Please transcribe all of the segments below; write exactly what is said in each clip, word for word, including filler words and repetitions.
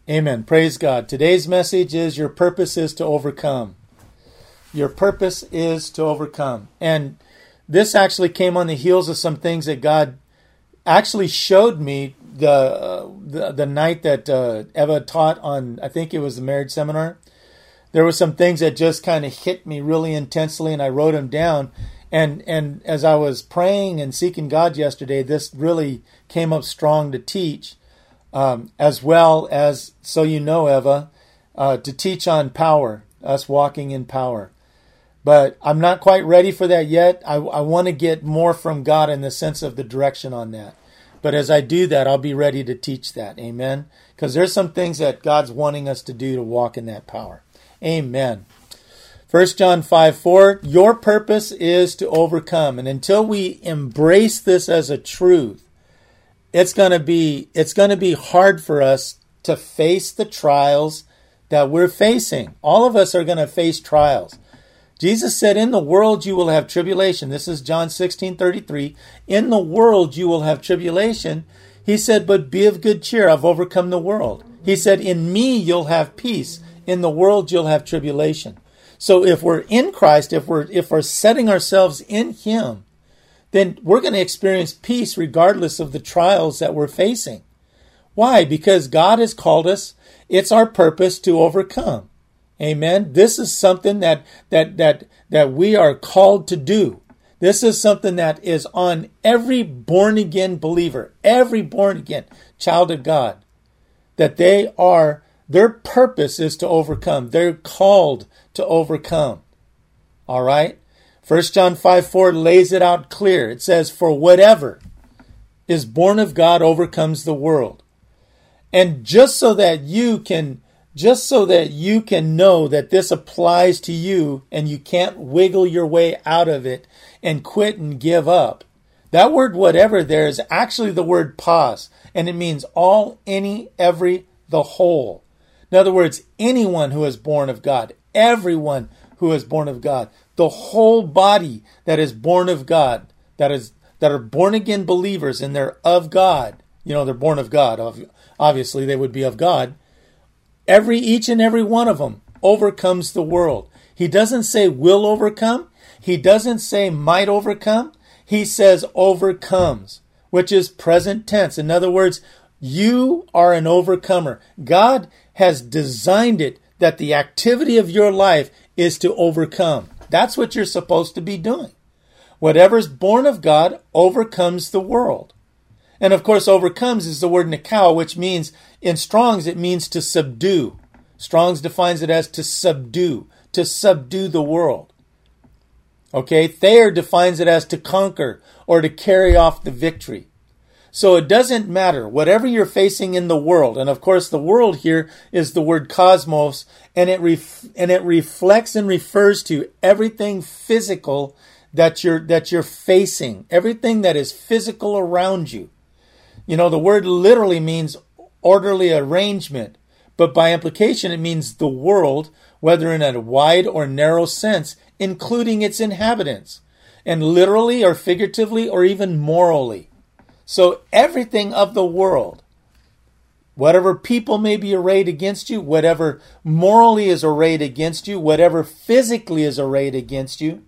Amen. Praise God. Today's message is your purpose is to overcome. Your purpose is to overcome. And this actually came on the heels of some things that God actually showed me the uh, the, the night that uh, Eva taught on, I think it was the marriage seminar. There were some things that just kind of hit me really intensely, and I wrote them down. And and as I was praying and seeking God yesterday, this really came up strong to teach, um, as well as, so you know, Eva, uh, to teach on power, us walking in power. But I'm not quite ready for that yet. I, I want to get more from God in the sense of the direction on that. But as I do that, I'll be ready to teach that. Amen? Because there's some things that God's wanting us to do to walk in that power. Amen. First John five four, your purpose is to overcome. And until we embrace this as a truth, it's going to be it's going to be hard for us to face the trials that we're facing. All of us are going to face trials. Jesus said, in the world you will have tribulation. This is John sixteen thirty-three. In the world you will have tribulation. He said, but be of good cheer. I've overcome the world. He said, in me you'll have peace. In the world you'll have tribulation. So if we're in Christ, if we're if we're setting ourselves in Him, then we're going to experience peace regardless of the trials that we're facing. Why? Because God has called us. It's our purpose to overcome. Amen. This is something that that that that we are called to do. This is something that is on every born again believer, every born again child of God, that they are, their purpose is to overcome. They're called to overcome. All right. First John five four lays it out clear. It says, for whatever is born of God overcomes the world. And just so that you can Just so that you can know that this applies to you and you can't wiggle your way out of it and quit and give up. That word whatever there is actually the word pos, and it means all, any, every, the whole. In other words, anyone who is born of God, everyone who is born of God, the whole body that is born of God, that is that are born again believers and they're of God. You know, they're born of God. Obviously, they would be of God. Every, each and every one of them overcomes the world. He doesn't say will overcome. He doesn't say might overcome. He says overcomes, which is present tense. In other words, you are an overcomer. God has designed it that the activity of your life is to overcome. That's what you're supposed to be doing. Whatever's born of God overcomes the world. And of course, overcomes is the word nikao, which means, in Strong's, it means to subdue. Strong's defines it as to subdue, to subdue the world. Okay, Thayer defines it as to conquer or to carry off the victory. So it doesn't matter, whatever you're facing in the world, and of course the world here is the word cosmos, and it ref- and it reflects and refers to everything physical that you're that you're facing, everything that is physical around you. You know, the word literally means orderly arrangement, but by implication it means the world, whether in a wide or narrow sense, including its inhabitants, and literally or figuratively or even morally. So everything of the world, whatever people may be arrayed against you, whatever morally is arrayed against you, whatever physically is arrayed against you,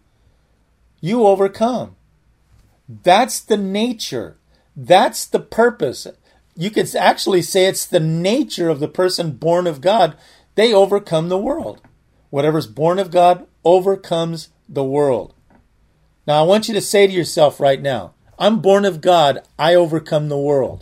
you overcome. That's the nature. That's the purpose. You could actually say it's the nature of the person born of God. They overcome the world. Whatever's born of God overcomes the world. Now, I want you to say to yourself right now, I'm born of God, I overcome the world.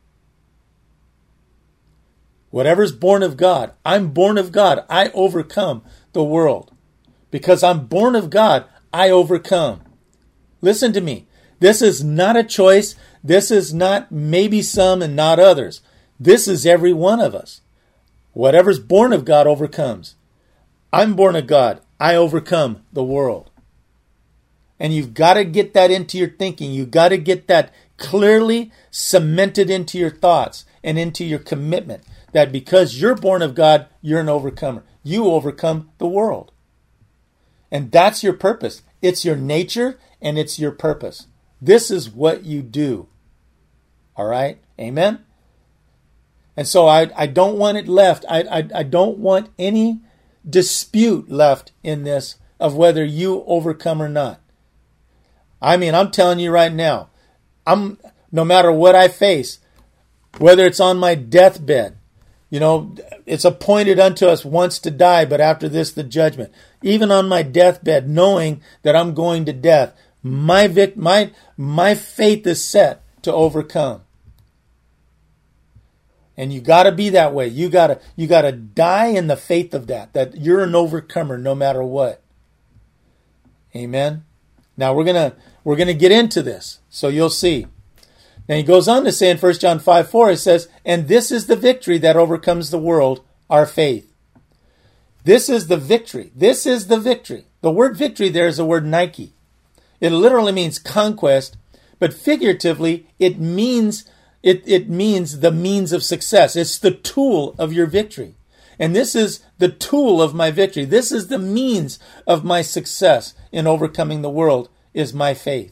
Whatever's born of God, I'm born of God, I overcome the world. Because I'm born of God, I overcome. Listen to me. This is not a choice. This is not maybe some and not others. This is every one of us. Whatever's born of God overcomes. I'm born of God. I overcome the world. And you've got to get that into your thinking. You've got to get that clearly cemented into your thoughts and into your commitment. That because you're born of God, you're an overcomer. You overcome the world. And that's your purpose. It's your nature and it's your purpose. This is what you do. All right? Amen? And so I, I don't want it left. I, I, I don't want any dispute left in this of whether you overcome or not. I mean, I'm telling you right now, I'm no matter what I face, whether it's on my deathbed, you know, it's appointed unto us once to die, but after this, the judgment. Even on my deathbed, knowing that I'm going to death, my vic- my my faith is set to overcome. And you got to be that way. You got to you got to die in the faith of that, that you're an overcomer no matter what. Amen. Now we're going to we're going to get into this. So you'll see. And he goes on to say in First John five four, it says, "And this is the victory that overcomes the world, our faith." This is the victory. This is the victory. The word victory there is the word Nike. It literally means conquest, but figuratively it means it, it means the means of success. It's the tool of your victory. And this is the tool of my victory. This is the means of my success in overcoming the world, is my faith.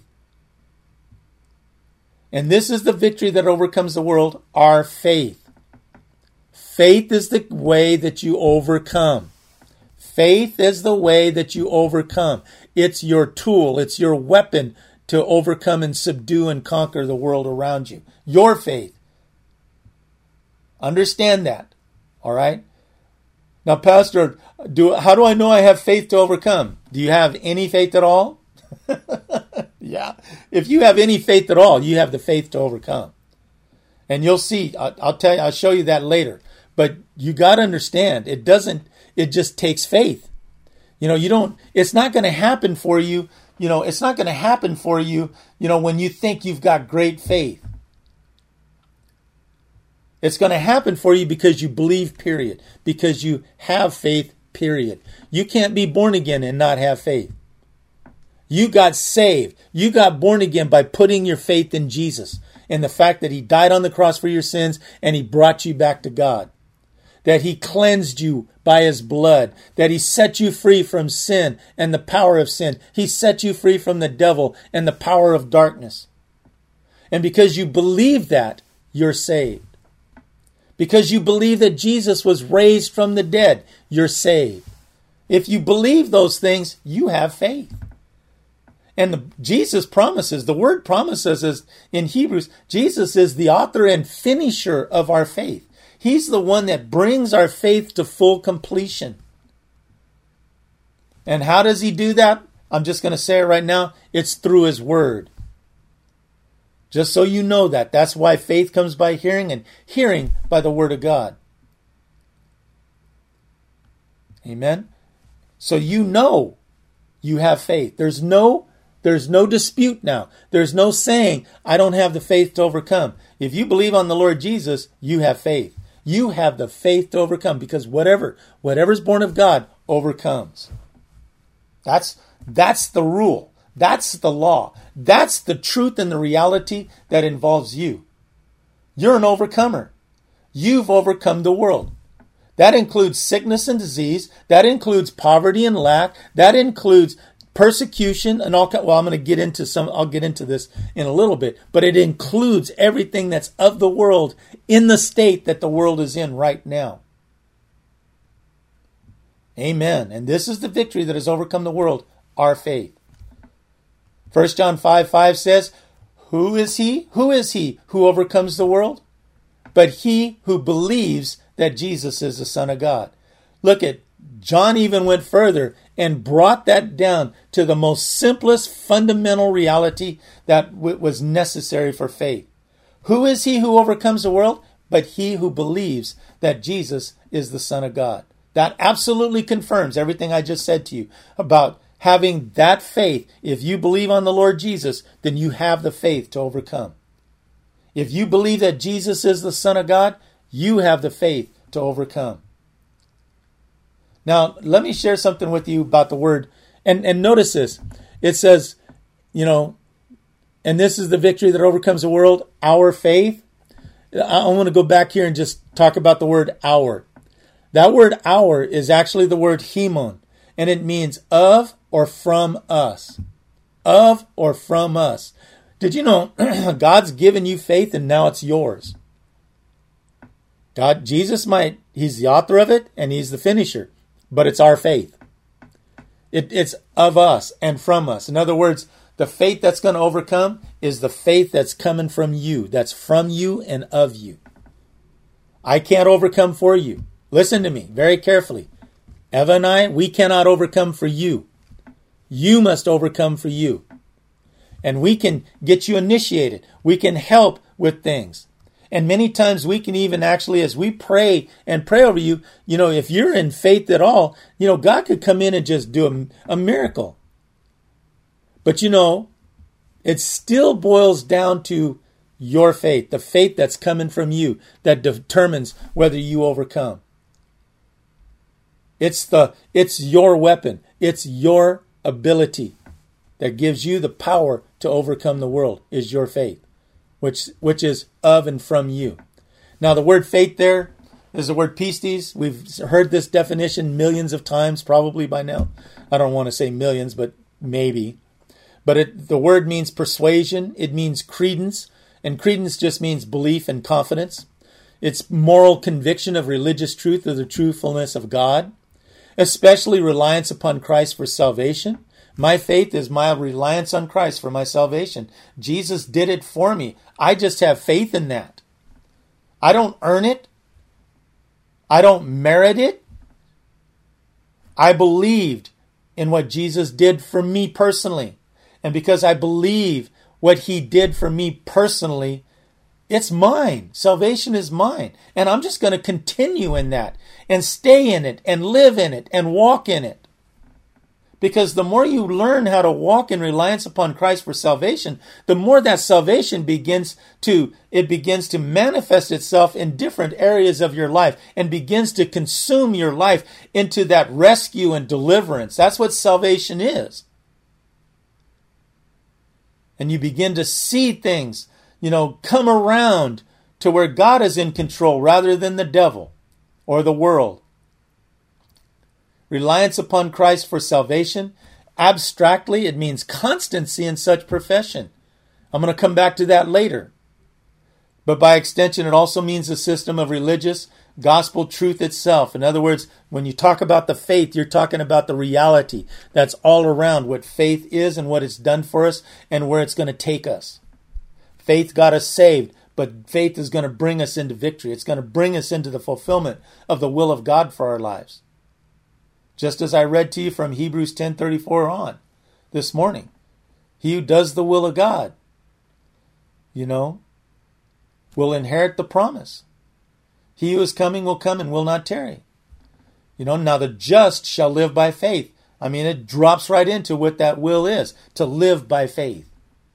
And this is the victory that overcomes the world, our faith. Faith is the way that you overcome. Faith is the way that you overcome. It's your tool. It's your weapon to overcome and subdue and conquer the world around you. Your faith. Understand that. All right? Now, Pastor, do how do I know I have faith to overcome? Do you have any faith at all? Yeah. If you have any faith at all, you have the faith to overcome. And you'll see, I'll, I'll tell you, I'll show you that later. But you got to understand, it doesn't, it just takes faith. You know, you don't, it's not going to happen for you. You know, it's not going to happen for you, you know, when you think you've got great faith. It's going to happen for you because you believe, period. Because you have faith, period. You can't be born again and not have faith. You got saved. You got born again by putting your faith in Jesus and the fact that he died on the cross for your sins and he brought you back to God. That he cleansed you by his blood. That he set you free from sin and the power of sin. He set you free from the devil and the power of darkness. And because you believe that, you're saved. Because you believe that Jesus was raised from the dead, you're saved. If you believe those things, you have faith. And the, Jesus promises, the word promises is in Hebrews, Jesus is the author and finisher of our faith. He's the one that brings our faith to full completion. And how does he do that? I'm just going to say it right now. It's through his word. Just so you know that. That's why faith comes by hearing and hearing by the word of God. Amen. So you know you have faith. There's no There's no dispute now. There's no saying, I don't have the faith to overcome. If you believe on the Lord Jesus, you have faith. You have the faith to overcome because whatever, whatever's born of God overcomes. That's, that's the rule. That's the law. That's the truth and the reality that involves you. You're an overcomer. You've overcome the world. That includes sickness and disease. That includes poverty and lack. That includes persecution and all. Well, I'm going to get into some. I'll get into this in a little bit, but it includes everything that's of the world in the state that the world is in right now. Amen. And this is the victory that has overcome the world, our faith. First John five five says, "Who is he? Who is he who overcomes the world? But he who believes that Jesus is the Son of God." Look at John even went further and brought that down to the most simplest fundamental reality that w- was necessary for faith. Who is he who overcomes the world? But he who believes that Jesus is the Son of God. That absolutely confirms everything I just said to you about having that faith. If you believe on the Lord Jesus, then you have the faith to overcome. If you believe that Jesus is the Son of God, you have the faith to overcome. Now, let me share something with you about the word. And, and notice this. It says, you know, and this is the victory that overcomes the world, our faith. I, I want to go back here and just talk about the word our. That word our is actually the word hemon. And it means of or from us. Of or from us. Did you know God's given you faith and now it's yours? God, Jesus might, he's the author of it and he's the finisher, but it's our faith. It, it's of us and from us. In other words, the faith that's going to overcome is the faith that's coming from you. That's from you and of you. I can't overcome for you. Listen to me very carefully. Eva and I, we cannot overcome for you. You must overcome for you. And we can get you initiated. We can help with things. And many times we can even actually, as we pray and pray over you, you know, if you're in faith at all, you know, God could come in and just do a, a miracle. But you know, it still boils down to your faith, the faith that's coming from you that determines whether you overcome. It's the, it's your weapon. It's your ability that gives you the power to overcome the world is your faith. Which which is of and from you. Now, the word faith there is the word pistis. We've heard this definition millions of times, probably by now. I don't want to say millions, but maybe. But it, the word means persuasion. It means credence. And credence just means belief and confidence. It's moral conviction of religious truth or the truthfulness of God. Especially reliance upon Christ for salvation. My faith is my reliance on Christ for my salvation. Jesus did it for me. I just have faith in that. I don't earn it. I don't merit it. I believed in what Jesus did for me personally. And because I believe what he did for me personally, it's mine. Salvation is mine. And I'm just going to continue in that and stay in it and live in it and walk in it. Because the more you learn how to walk in reliance upon Christ for salvation, the more that salvation begins to, it begins to manifest itself in different areas of your life and begins to consume your life into that rescue and deliverance. That's what salvation is. And you begin to see things, you know, come around to where God is in control rather than the devil or the world. Reliance upon Christ for salvation. Abstractly, it means constancy in such profession. I'm going to come back to that later. But by extension, it also means a system of religious gospel truth itself. In other words, when you talk about the faith, you're talking about the reality that's all around what faith is and what it's done for us and where it's going to take us. Faith got us saved, but faith is going to bring us into victory. It's going to bring us into the fulfillment of the will of God for our lives. Just as I read to you from Hebrews ten thirty-four on this morning. He who does the will of God, you know, will inherit the promise. He who is coming will come and will not tarry. You know, now the just shall live by faith. I mean, it drops right into what that will is, to live by faith.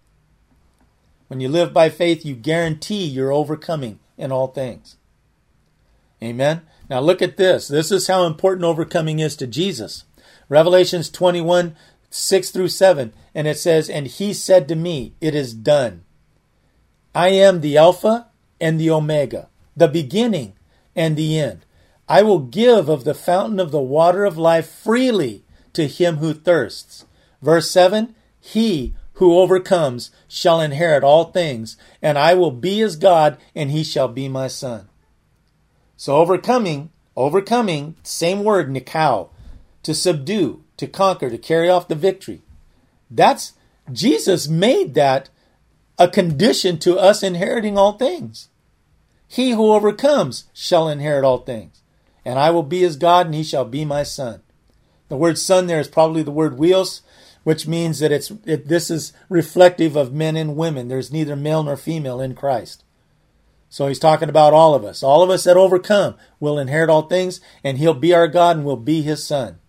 When you live by faith, you guarantee you're overcoming in all things. Amen. Now look at this. This is how important overcoming is to Jesus. Revelations twenty-one, six through seven. And it says, and he said to me, it is done. I am the Alpha and the Omega, the beginning and the end. I will give of the fountain of the water of life freely to him who thirsts. Verse seven, he who overcomes shall inherit all things, and I will be his God, and he shall be my son. So overcoming, overcoming, same word, nikao, to subdue, to conquer, to carry off the victory. That's, Jesus made that a condition to us inheriting all things. He who overcomes shall inherit all things. And I will be his God, and he shall be my son. The word son there is probably the word huios, which means that it's it, this is reflective of men and women. There's neither male nor female in Christ. So he's talking about all of us. All of us that overcome will inherit all things, and he'll be our God and we'll be his son.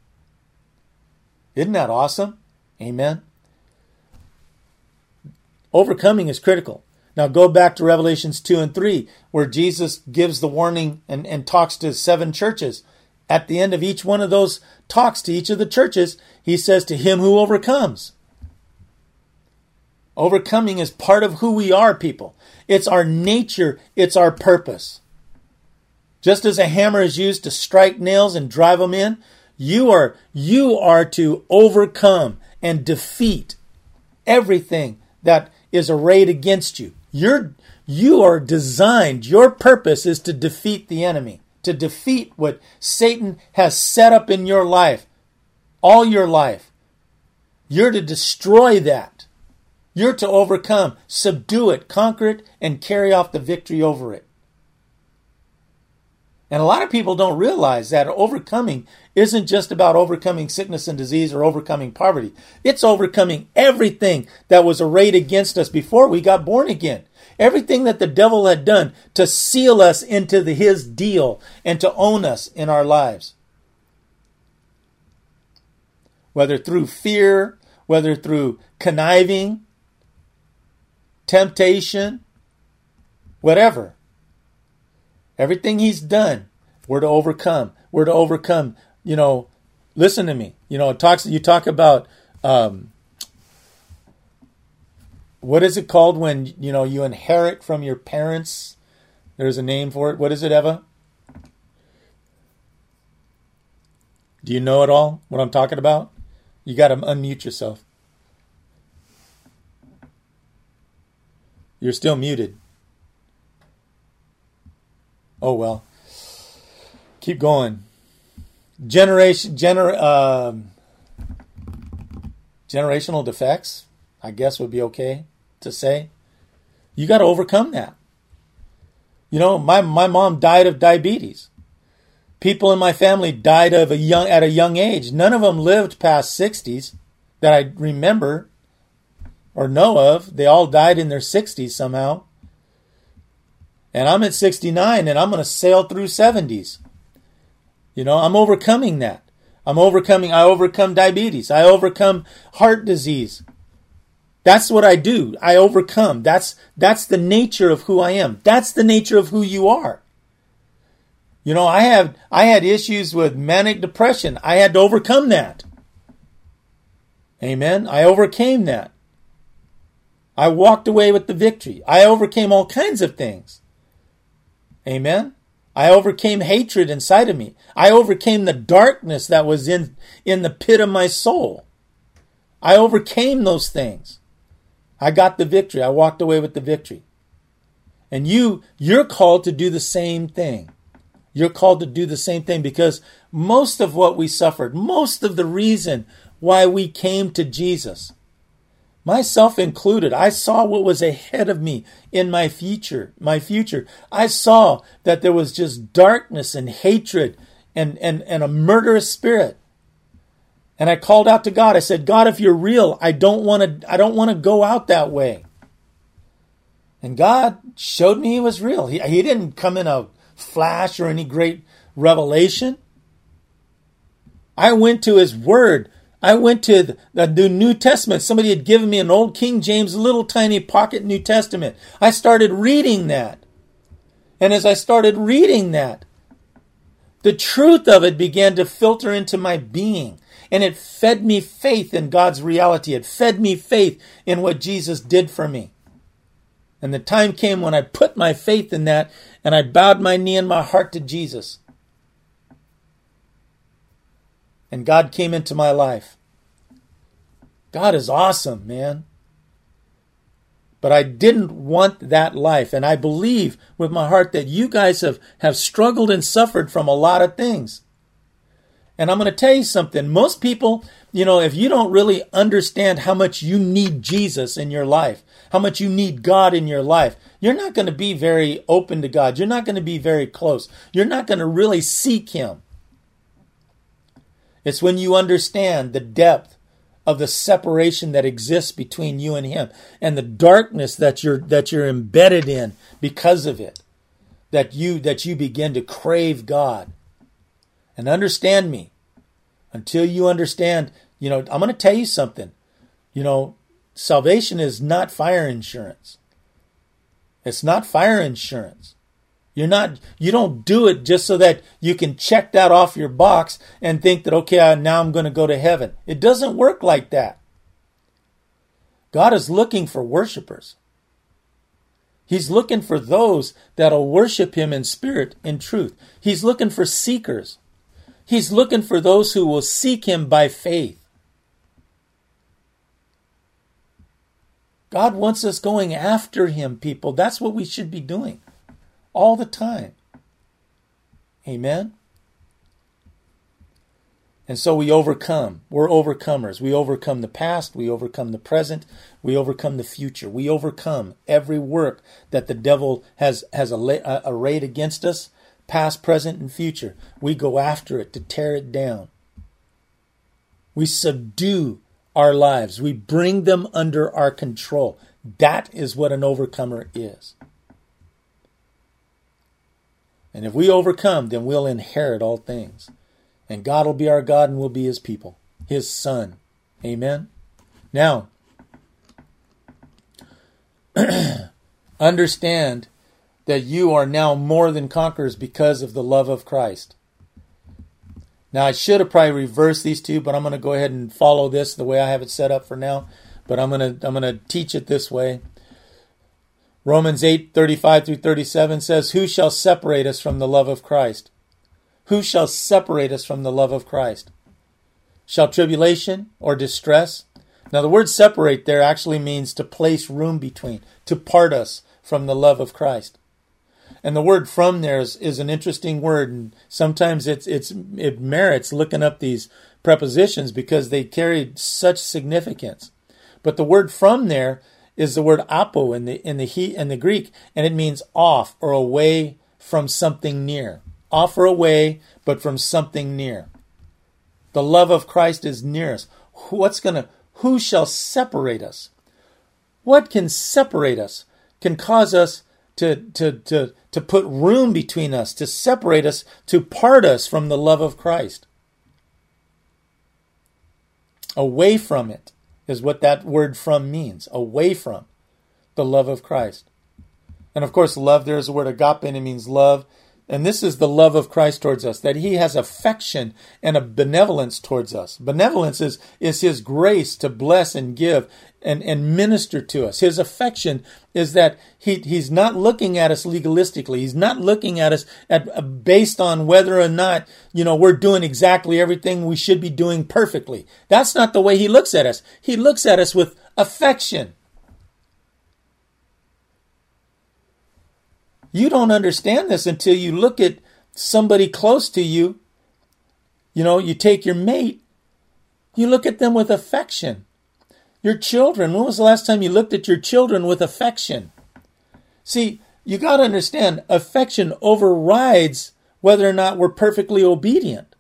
Isn't that awesome? Amen. Overcoming is critical. Now go back to Revelations two and three, where Jesus gives the warning and, and talks to seven churches. At the end of each one of those talks to each of the churches, he says, to him who overcomes. Overcoming is part of who we are, people. It's our nature. It's our purpose. Just as a hammer is used to strike nails and drive them in, you are, you are to overcome and defeat everything that is arrayed against you. You're, you are designed, your purpose is to defeat the enemy, to defeat what Satan has set up in your life, all your life. You're to destroy that. You're to overcome, subdue it, conquer it, and carry off the victory over it. And a lot of people don't realize that overcoming isn't just about overcoming sickness and disease or overcoming poverty. It's overcoming everything that was arrayed against us before we got born again. Everything that the devil had done to seal us into the, his deal and to own us in our lives. Whether through fear, whether through conniving, temptation, whatever. Everything he's done, we're to overcome. We're to overcome. You know, listen to me. You know, it talks. You talk about um, what is it called when you know you inherit from your parents? There's a name for it. What is it, Eva? Do you know it all? What I'm talking about? You got to unmute yourself. You're still muted. Oh, well. Keep going. Generation, gener, uh, generational defects, I guess would be okay to say. You got to overcome that. You know, my, my mom died of diabetes. People in my family died of a young at a young age. None of them lived past sixties that I remember or know of. They all died in their sixties somehow. And I'm at sixty-nine and I'm going to sail through seventies. You know, I'm overcoming that. I'm overcoming, I overcome diabetes. I overcome heart disease. That's what I do. I overcome. That's, that's the nature of who I am. That's the nature of who you are. You know, I have, I had issues with manic depression. I had to overcome that. Amen. I overcame that. I walked away with the victory. I overcame all kinds of things. Amen. I overcame hatred inside of me. I overcame the darkness that was in, in the pit of my soul. I overcame those things. I got the victory. I walked away with the victory. And you, you're called to do the same thing. You're called to do the same thing because most of what we suffered, most of the reason why we came to Jesus, myself included, I saw what was ahead of me in my future, my future. I saw that there was just darkness and hatred and, and, and a murderous spirit. And I called out to God. I said, God, if you're real, I don't want to, I don't want to go out that way. And God showed me he was real. He, he didn't come in a flash or any great revelation. I went to his word. I went to the, the New Testament. Somebody had given me an old King James little tiny pocket New Testament. I started reading that. And as I started reading that, the truth of it began to filter into my being. And it fed me faith in God's reality. It fed me faith in what Jesus did for me. And the time came when I put my faith in that and I bowed my knee and my heart to Jesus. And God came into my life. God is awesome, man. But I didn't want that life. And I believe with my heart that you guys have, have struggled and suffered from a lot of things. And I'm going to tell you something. Most people, you know, if you don't really understand how much you need Jesus in your life, how much you need God in your life, you're not going to be very open to God. You're not going to be very close. You're not going to really seek him. It's when you understand the depth of the separation that exists between you and him and the darkness that you're that you're embedded in because of it, that you that you begin to crave God. And understand me, until you understand, you know, I'm going to tell you something. You know, salvation is not fire insurance. It's not fire insurance. You're not, you don't do it just so that you can check that off your box and think that, okay, now I'm going to go to heaven. It doesn't work like that. God is looking for worshipers. He's looking for those that'll worship him in spirit and truth. He's looking for seekers. He's looking for those who will seek him by faith. God wants us going after him, people. That's what we should be doing all the time. Amen? And so we overcome. We're overcomers. We overcome the past. We overcome the present. We overcome the future. We overcome every work that the devil has, has arrayed against us, past, present, and future. We go after it to tear it down. We subdue our lives. We bring them under our control. That is what an overcomer is. And if we overcome, then we'll inherit all things. And God will be our God and we'll be his people, his son. Amen? Now, understand that you are now more than conquerors because of the love of Christ. Now, I should have probably reversed these two, but I'm going to go ahead and follow this the way I have it set up for now. But I'm going to I'm going to teach it this way. Romans eight, thirty-five through thirty-seven says, "Who shall separate us from the love of Christ? Who shall separate us from the love of Christ? Shall tribulation or distress?" Now, the word separate there actually means to place room between, to part us from the love of Christ. And the word "from" there is, is an interesting word, and sometimes it's it's it merits looking up these prepositions because they carry such significance. But the word "from" there is the word "apo" in the in the he in the Greek, and it means off or away from something near. Off or away, but from something near. The love of Christ is near us. What's gonna? Who shall separate us? What can separate us? Can cause us to to to to put room between us, to separate us, to part us from the love of Christ. Away from it is what that word "from" means. Away from the love of Christ. And of course, love, there is the word agape, and it means love. And this is the love of Christ towards us, that he has affection and a benevolence towards us. Benevolence is, is his grace to bless and give and, and minister to us. His affection is that he, he's not looking at us legalistically. He's not looking at us at, based on whether or not, you know, we're doing exactly everything we should be doing perfectly. That's not the way he looks at us. He looks at us with affection. You don't understand this until you look at somebody close to you. You know, you take your mate, you look at them with affection. Your children, when was the last time you looked at your children with affection? See, you got to understand, affection overrides whether or not we're perfectly obedient.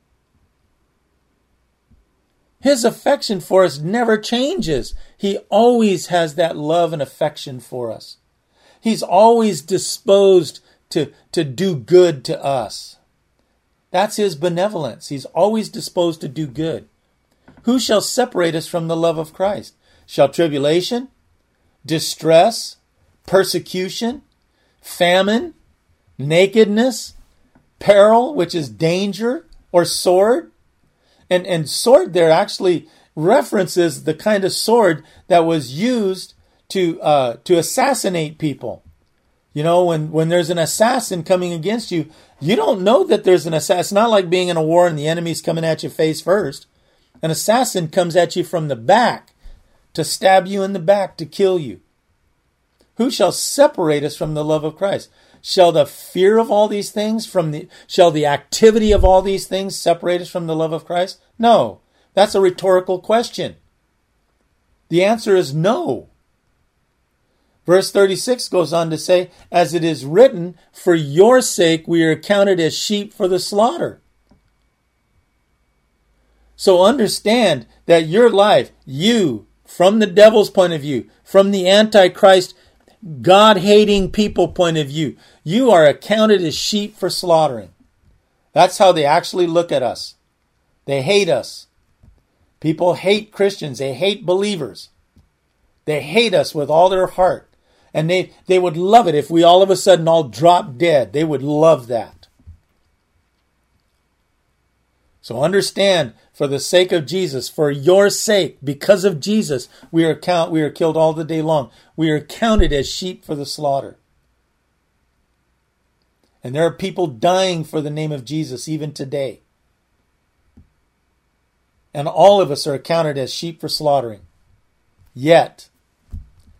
His affection for us never changes. He always has that love and affection for us. He's always disposed to, to do good to us. That's his benevolence. He's always disposed to do good. Who shall separate us from the love of Christ? Shall tribulation, distress, persecution, famine, nakedness, peril, which is danger, or sword? And, and sword there actually references the kind of sword that was used to uh, to assassinate people. You know, when, when there's an assassin coming against you, you don't know that there's an assassin. It's not like being in a war and the enemy's coming at you face first. An assassin comes at you from the back to stab you in the back, to kill you. Who shall separate us from the love of Christ? Shall the fear of all these things from the, shall the activity of all these things separate us from the love of Christ? No. That's a rhetorical question. The answer is no. Verse thirty-six goes on to say, "As it is written, for your sake we are counted as sheep for the slaughter." So understand that your life, you, from the devil's point of view, from the Antichrist, God-hating people point of view, you are accounted as sheep for slaughtering. That's how they actually look at us. They hate us. People hate Christians. They hate believers. They hate us with all their heart. And they, they would love it if we all of a sudden all dropped dead. They would love that. So understand, for the sake of Jesus, for your sake, because of Jesus, we are count, we are killed all the day long. We are counted as sheep for the slaughter. And there are people dying for the name of Jesus even today. And all of us are accounted as sheep for slaughtering. Yet,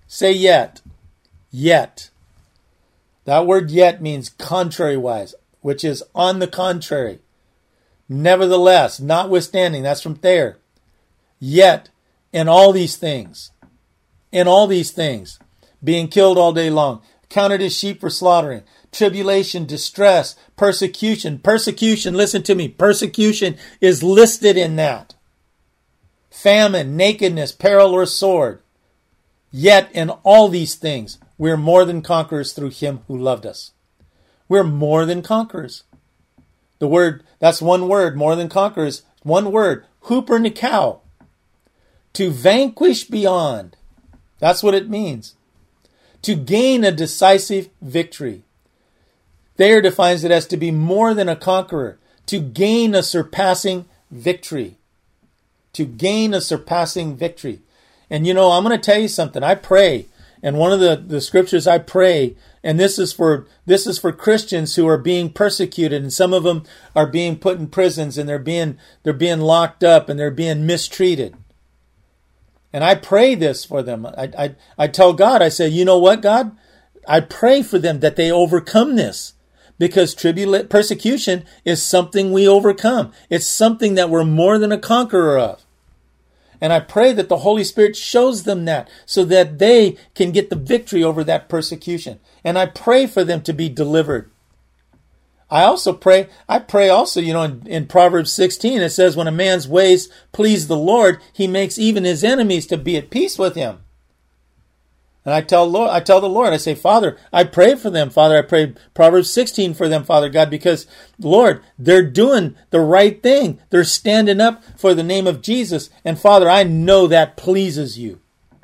Say yet. Yet. That word yet means contrary-wise, which is on the contrary. Nevertheless, notwithstanding, that's from there. Yet, in all these things, in all these things, being killed all day long, counted as sheep for slaughtering, tribulation, distress, persecution. Persecution, listen to me, persecution is listed in that. Famine, nakedness, peril, or sword. Yet in all these things, we're more than conquerors through him who loved us. We're more than conquerors. The word, that's one word, more than conquerors. One word, hupernikao. To vanquish beyond. That's what it means. To gain a decisive victory. Thayer defines it as to be more than a conqueror. To gain a surpassing victory. To gain a surpassing victory. And you know, I'm going to tell you something. I pray, and one of the, the scriptures I pray, and this is for this is for Christians who are being persecuted, and some of them are being put in prisons, and they're being they're being locked up, and they're being mistreated. And I pray this for them. I I, I tell God, I say, you know what, God? I pray for them that they overcome this. Because tribula- persecution is something we overcome. It's something that we're more than a conqueror of. And I pray that the Holy Spirit shows them that so that they can get the victory over that persecution. And I pray for them to be delivered. I also pray, I pray also, you know, in, in Proverbs sixteen, it says, when a man's ways please the Lord, he makes even his enemies to be at peace with him. And I tell Lord, I tell the Lord, I say, Father, I pray for them. Father, I pray Proverbs sixteen for them, Father God, because, Lord, they're doing the right thing. They're standing up for the name of Jesus. And Father, I know that pleases you.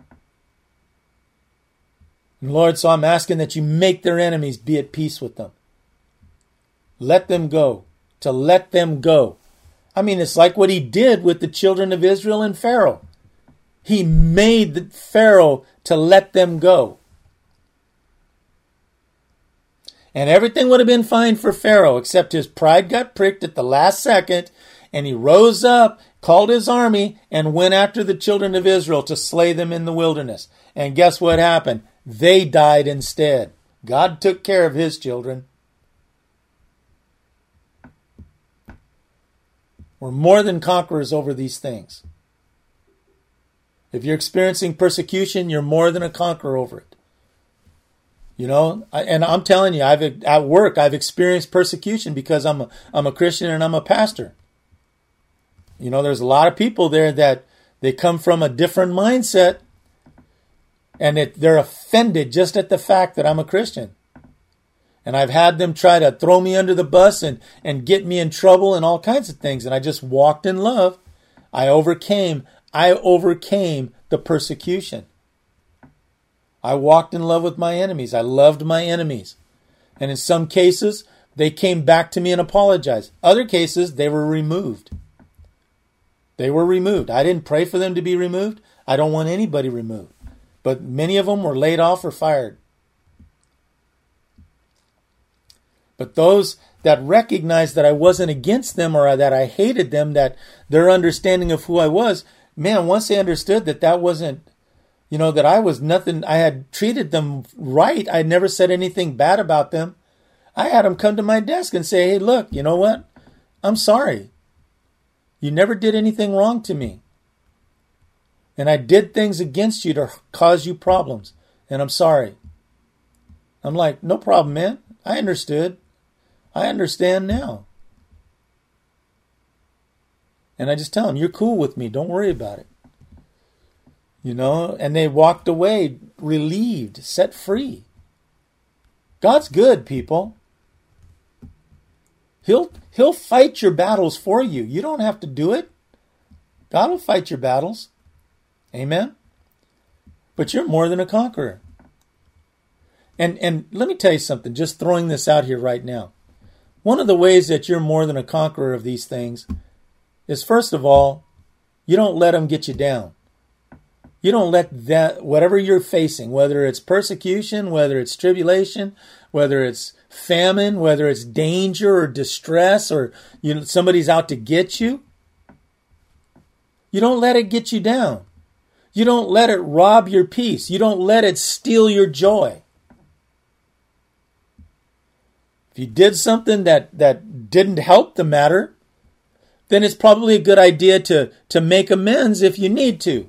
And Lord, so I'm asking that you make their enemies be at peace with them. Let them go. To let them go. I mean, it's like what he did with the children of Israel and Pharaoh. He made the Pharaoh to let them go. And everything would have been fine for Pharaoh, except his pride got pricked at the last second, and he rose up, called his army, and went after the children of Israel to slay them in the wilderness. And guess what happened? They died instead. God took care of his children. We're more than conquerors over these things. If you're experiencing persecution, you're more than a conqueror over it. You know, and I'm telling you, I've at work, I've experienced persecution because I'm a, I'm a Christian and I'm a pastor. You know, there's a lot of people there that they come from a different mindset and it, they're offended just at the fact that I'm a Christian. And I've had them try to throw me under the bus and, and get me in trouble and all kinds of things. And I just walked in love. I overcame I overcame the persecution. I walked in love with my enemies. I loved my enemies. And in some cases, they came back to me and apologized. Other cases, they were removed. They were removed. I didn't pray for them to be removed. I don't want anybody removed. But many of them were laid off or fired. But those that recognized that I wasn't against them or that I hated them, that their understanding of who I was, man, once they understood that that wasn't, you know, that I was nothing, I had treated them right. I never said anything bad about them. I had them come to my desk and say, hey, look, you know what? I'm sorry. You never did anything wrong to me. And I did things against you to cause you problems. And I'm sorry. I'm like, no problem, man. I understood. I understand now. And I just tell them, you're cool with me. Don't worry about it. You know, and they walked away relieved, set free. God's good, people. He'll, he'll fight your battles for you. You don't have to do it. God will fight your battles. Amen? But you're more than a conqueror. And, and let me tell you something, just throwing this out here right now. One of the ways that you're more than a conqueror of these things is, first of all, you don't let them get you down. You don't let that, whatever you're facing, whether it's persecution, whether it's tribulation, whether it's famine, whether it's danger or distress, or you know, somebody's out to get you, you don't let it get you down. You don't let it rob your peace. You don't let it steal your joy. If you did something that, that didn't help the matter, then it's probably a good idea to, to make amends if you need to.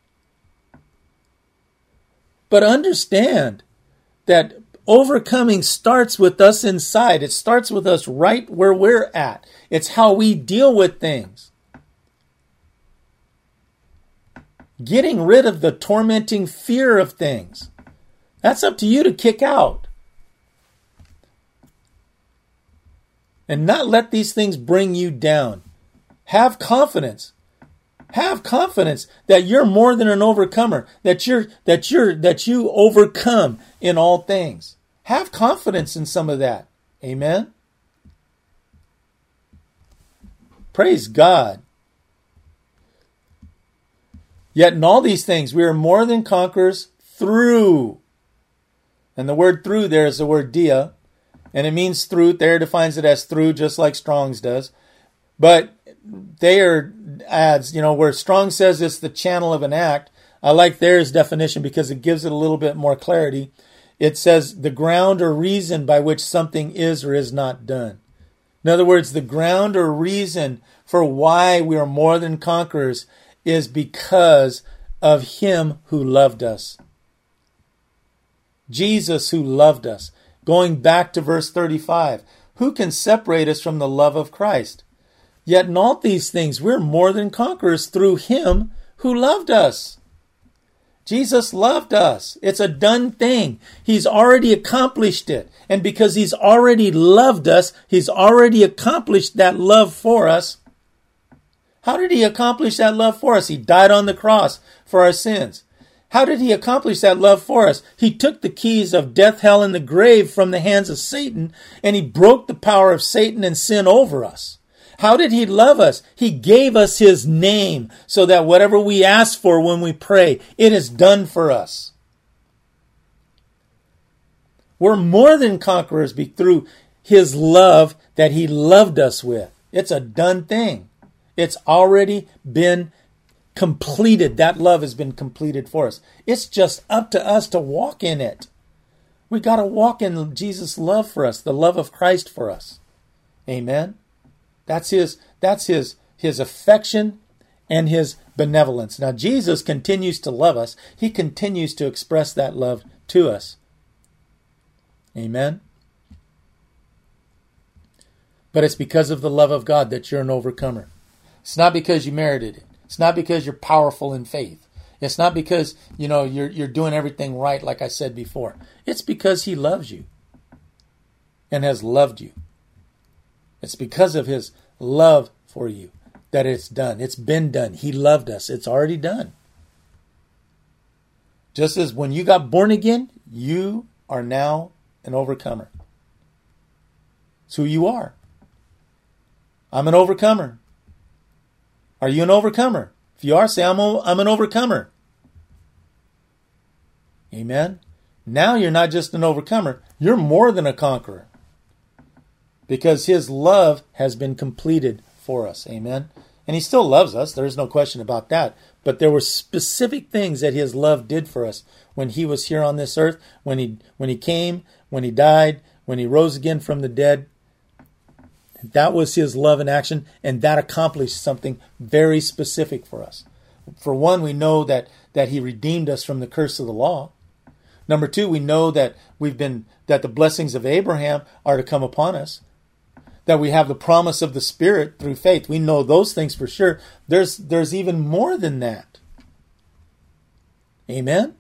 But understand that overcoming starts with us inside. It starts with us right where we're at. It's how we deal with things. Getting rid of the tormenting fear of things. That's up to you to kick out. And not let these things bring you down. Have confidence. Have confidence that you're more than an overcomer, that you're that you're that you overcome in all things. Have confidence in some of that. Amen. Praise God. Yet in all these things we are more than conquerors through. And the word through there is the word dia, and it means through. There defines it as through, just like Strong's does. But there adds, you know, where Strong says it's the channel of an act, I like theirs definition because it gives it a little bit more clarity. It says the ground or reason by which something is or is not done. In other words, the ground or reason for why we are more than conquerors is because of Him who loved us. Jesus who loved us. Going back to verse thirty-five, who can separate us from the love of Christ? Yet in all these things, we're more than conquerors through Him who loved us. Jesus loved us. It's a done thing. He's already accomplished it. And because He's already loved us, He's already accomplished that love for us. How did He accomplish that love for us? He died on the cross for our sins. How did He accomplish that love for us? He took the keys of death, hell, and the grave from the hands of Satan, and He broke the power of Satan and sin over us. How did He love us? He gave us His name so that whatever we ask for when we pray, it is done for us. We're more than conquerors through His love that He loved us with. It's a done thing. It's already been completed. That love has been completed for us. It's just up to us to walk in it. We got to walk in Jesus' love for us, the love of Christ for us. Amen. That's his, that's his, his affection and His benevolence. Now, Jesus continues to love us. He continues to express that love to us. Amen. But it's because of the love of God that you're an overcomer. It's not because you merited it. It's not because you're powerful in faith. It's not because, you know, you're you're doing everything right, like I said before. It's because He loves you and has loved you. It's because of His love for you that it's done. It's been done. He loved us. It's already done. Just as when you got born again, you are now an overcomer. It's who you are. I'm an overcomer. Are you an overcomer? If you are, say, I'm, a, I'm an overcomer. Amen. Now you're not just an overcomer. You're more than a conqueror. Because His love has been completed for us. Amen. And He still loves us. There's no question about that. But there were specific things that His love did for us when He was here on this earth, when He when He came, when He died, when He rose again from the dead. That was His love in action, and that accomplished something very specific for us. For one, we know that, that He redeemed us from the curse of the law. Number two, we know that we've been that the blessings of Abraham are to come upon us. That we have the promise of the Spirit through faith. We know those things for sure. There's there's even more than that. Amen?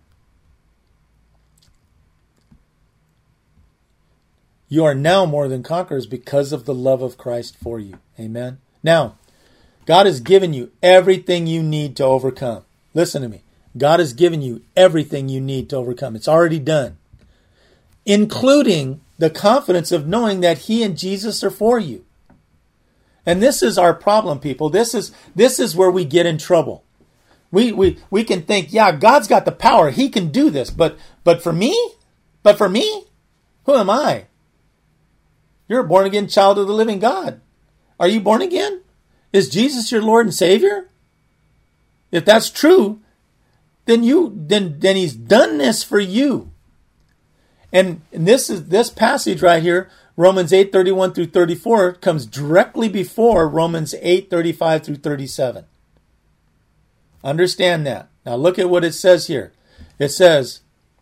You are now more than conquerors because of the love of Christ for you. Amen? Now, God has given you everything you need to overcome. Listen to me. God has given you everything you need to overcome. It's already done. Including the confidence of knowing that He and Jesus are for you. And this is our problem, people. This is this is where we get in trouble. We we we can think, yeah, God's got the power. He can do this. But but for me? But for me? Who am I? You're a born-again child of the living God. Are you born again? Is Jesus your Lord and Savior? If that's true, then you then then he's done this for you. And, and this is this passage right here, Romans eight thirty-one through thirty-four, comes directly before Romans eight thirty-five through thirty-seven. Understand that. Now look at what it says here. It says,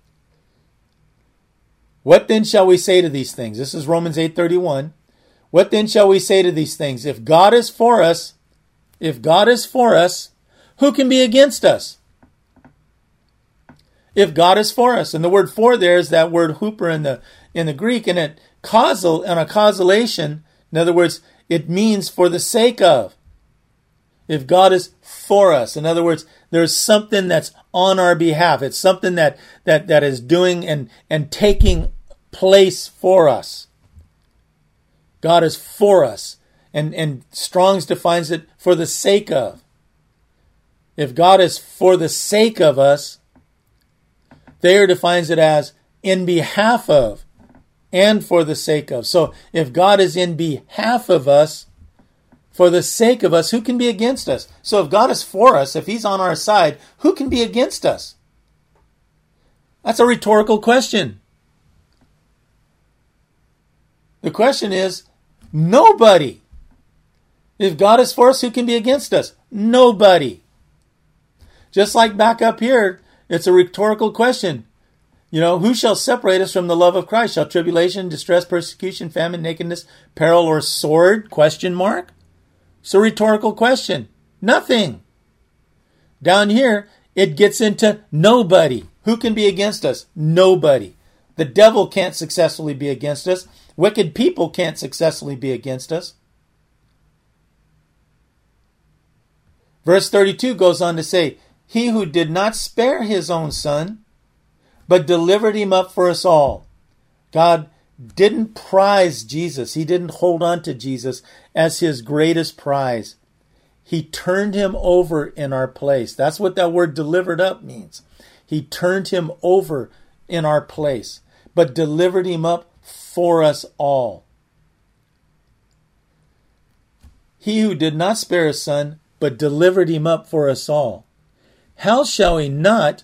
"What then shall we say to these things?" This is Romans eight thirty-one. "What then shall we say to these things? If God is for us, if God is for us, who can be against us?" If God is for us. And the word "for" there is that word "hooper" in the in the Greek, and it causal and a causation. In other words, it means for the sake of. If God is for us. In other words, there's something that's on our behalf. It's something that that, that is doing and, and taking place for us. God is for us. And, and Strong's defines it for the sake of. If God is for the sake of us, Thayer defines it as in behalf of and for the sake of. So if God is in behalf of us, for the sake of us, who can be against us? So if God is for us, if he's on our side, who can be against us? That's a rhetorical question. The question is, nobody. If God is for us, who can be against us? Nobody. Just like back up here, it's a rhetorical question. You know, who shall separate us from the love of Christ? Shall tribulation, distress, persecution, famine, nakedness, peril, or sword? Question mark. It's a rhetorical question. Nothing. Down here, it gets into nobody. Who can be against us? Nobody. The devil can't successfully be against us. Wicked people can't successfully be against us. Verse thirty-two goes on to say, "He who did not spare his own son, but delivered him up for us all." God didn't prize Jesus. He didn't hold on to Jesus as his greatest prize. He turned him over in our place. That's what that word "delivered up" means. He turned him over in our place, but delivered him up for us all. He who did not spare his son, but delivered him up for us all, how shall he not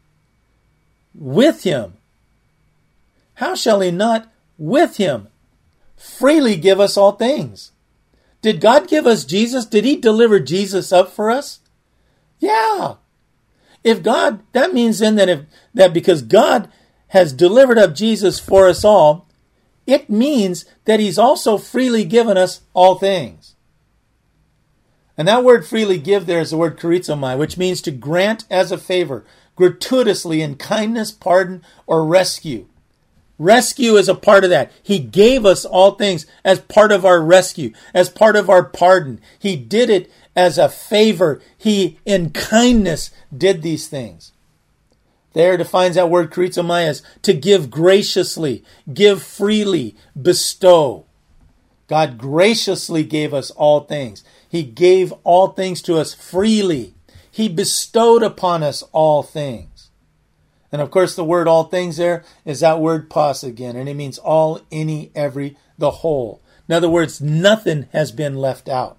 with him? How shall he not with him freely give us all things? Did God give us Jesus? Did he deliver Jesus up for us? Yeah. If God, that means then that if that because God has delivered up Jesus for us all, it means that he's also freely given us all things. And that word "freely give" there is the word charizomai, which means to grant as a favor, gratuitously in kindness, pardon, or rescue. Rescue is a part of that. He gave us all things as part of our rescue, as part of our pardon. He did it as a favor. He, in kindness, did these things. There defines that word charizomai as to give graciously, give freely, bestow. God graciously gave us all things. He gave all things to us freely. He bestowed upon us all things. And of course, the word "all things" there is that word "pas" again, and it means all, any, every, the whole. In other words, nothing has been left out.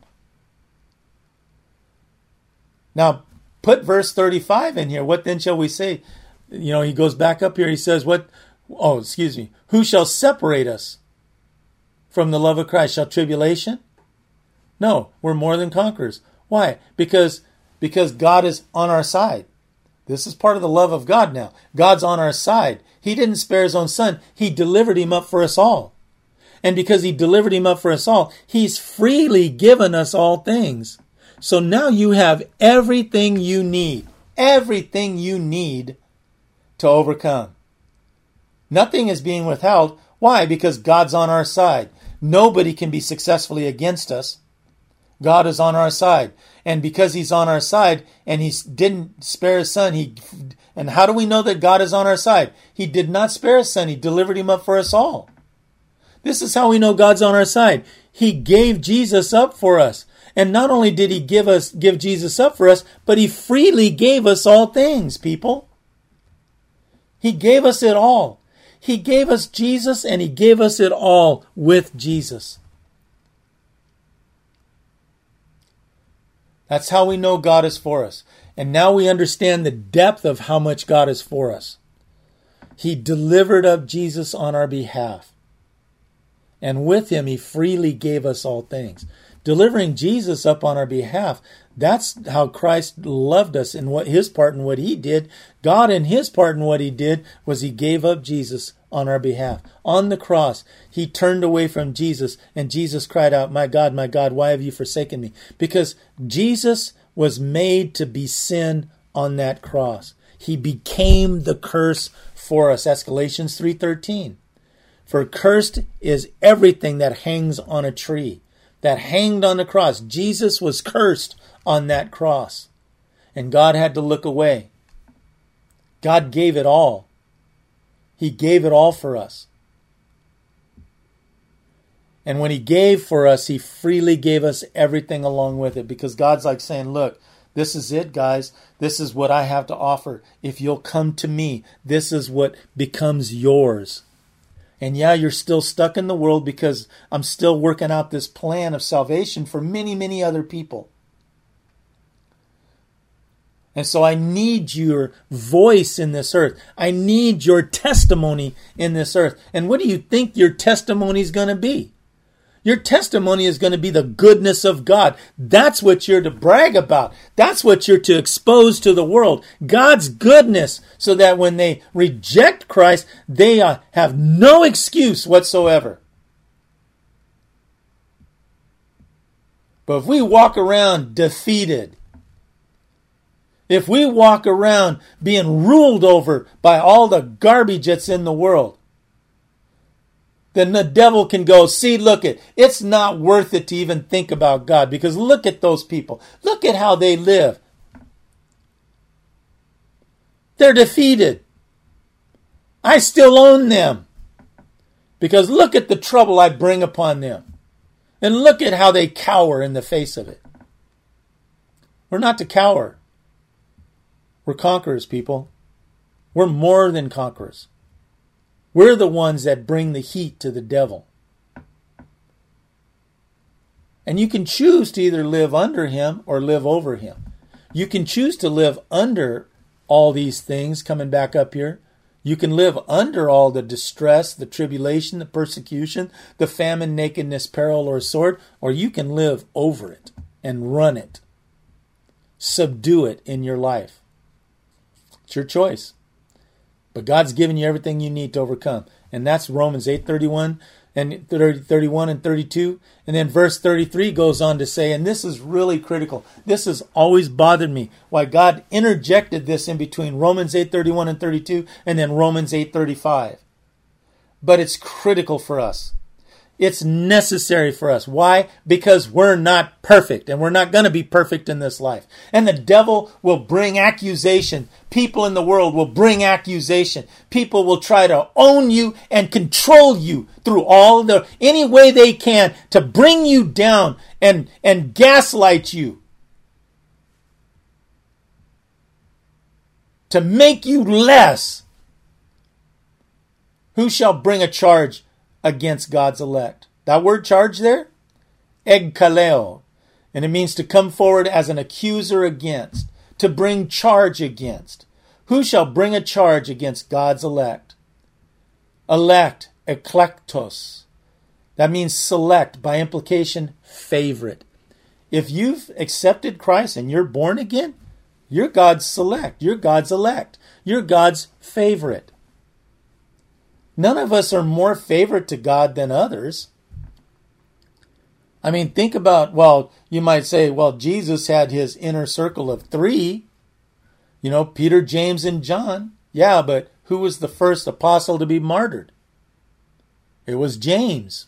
Now, put verse thirty-five in here. What then shall we say? You know, he goes back up here. He says, "What? Oh, excuse me. Who shall separate us from the love of Christ? Shall tribulation? No, we're more than conquerors." Why? Because because God is on our side. This is part of the love of God now. God's on our side. He didn't spare his own son. He delivered him up for us all. And because he delivered him up for us all, he's freely given us all things. So now you have everything you need. Everything you need to overcome. Nothing is being withheld. Why? Because God's on our side. Nobody can be successfully against us. God is on our side. And because he's on our side and he didn't spare his son, he and how do we know that God is on our side? He did not spare his son. He delivered him up for us all. This is how we know God's on our side. He gave Jesus up for us. And not only did he give us give Jesus up for us, but he freely gave us all things, people. He gave us it all. He gave us Jesus and he gave us it all with Jesus. That's how we know God is for us. And now we understand the depth of how much God is for us. He delivered up Jesus on our behalf. And with him, he freely gave us all things. Delivering Jesus up on our behalf, that's how Christ loved us and what his part in what he did. God in his part in what he did was he gave up Jesus on our behalf. On the cross, he turned away from Jesus and Jesus cried out, "My God, my God, why have you forsaken me?" Because Jesus was made to be sin on that cross. He became the curse for us. That's Galatians three thirteen. For cursed is everything that hangs on a tree, that hanged on the cross. Jesus was cursed on that cross. And God had to look away. God gave it all. He gave it all for us. And when he gave for us, he freely gave us everything along with it. Because God's like saying, look, this is it, guys. This is what I have to offer. If you'll come to me, this is what becomes yours. And yeah, you're still stuck in the world because I'm still working out this plan of salvation for many, many other people. And so I need your voice in this earth. I need your testimony in this earth. And what do you think your testimony is going to be? Your testimony is going to be the goodness of God. That's what you're to brag about. That's what you're to expose to the world. God's goodness, so that when they reject Christ, they uh, have no excuse whatsoever. But if we walk around defeated, if we walk around being ruled over by all the garbage that's in the world, then the devil can go, see, look it, it's not worth it to even think about God, because look at those people. Look at how they live. They're defeated. I still own them, because look at the trouble I bring upon them. And look at how they cower in the face of it. We're not to cower. We're conquerors, people. We're more than conquerors. We're the ones that bring the heat to the devil. And you can choose to either live under him or live over him. You can choose to live under all these things coming back up here. You can live under all the distress, the tribulation, the persecution, the famine, nakedness, peril, or sword, or you can live over it and run it. Subdue it in your life. It's your choice. But God's given you everything you need to overcome. And that's Romans eight thirty-one and thirty-one and thirty-two. And then verse thirty-three goes on to say, and this is really critical. This has always bothered me, why God interjected this in between Romans eight thirty-one and thirty-two and then Romans eight thirty-five. But it's critical for us. It's necessary for us. Why? Because we're not perfect, and we're not going to be perfect in this life. And the devil will bring accusation. People in the world will bring accusation. People will try to own you and control you through all the any way they can to bring you down and, and gaslight you. To make you less. Who shall bring a charge against God's elect? That word charge there, egkaleo, and it means to come forward as an accuser against, to bring charge against. Who shall bring a charge against God's elect? Elect, eklektos. That means select, by implication, favorite. If you've accepted Christ and you're born again, you're God's select, you're God's elect, you're God's favorite. None of us are more favorite to God than others. I mean, think about, well, you might say, well, Jesus had his inner circle of three. You know, Peter, James, and John. Yeah, but who was the first apostle to be martyred? It was James.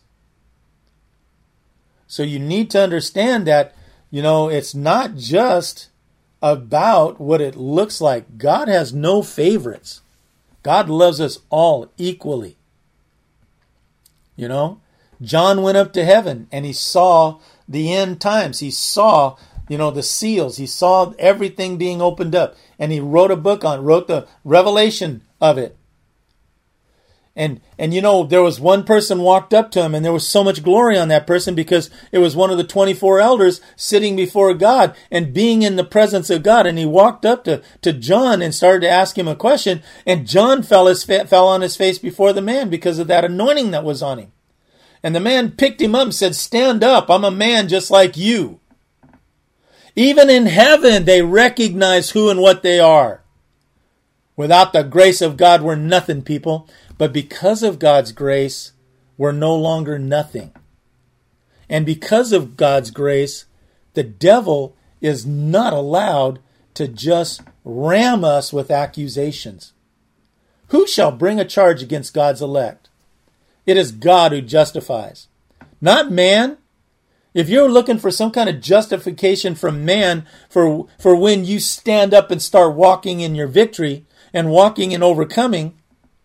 So you need to understand that, you know, it's not just about what it looks like. God has no favorites. God loves us all equally. You know, John went up to heaven and he saw the end times. He saw, you know, the seals. He saw everything being opened up. And he wrote a book on it, wrote the revelation of it. And, and you know, there was one person walked up to him, and there was so much glory on that person because it was one of the twenty-four elders sitting before God and being in the presence of God. And he walked up to, to John and started to ask him a question. And John fell, his, fell on his face before the man because of that anointing that was on him. And the man picked him up and said, "Stand up. I'm a man just like you." Even in heaven, they recognize who and what they are. Without the grace of God, we're nothing, people. But because of God's grace, we're no longer nothing. And because of God's grace, the devil is not allowed to just ram us with accusations. Who shall bring a charge against God's elect? It is God who justifies, not man. If you're looking for some kind of justification from man for, for when you stand up and start walking in your victory and walking and overcoming,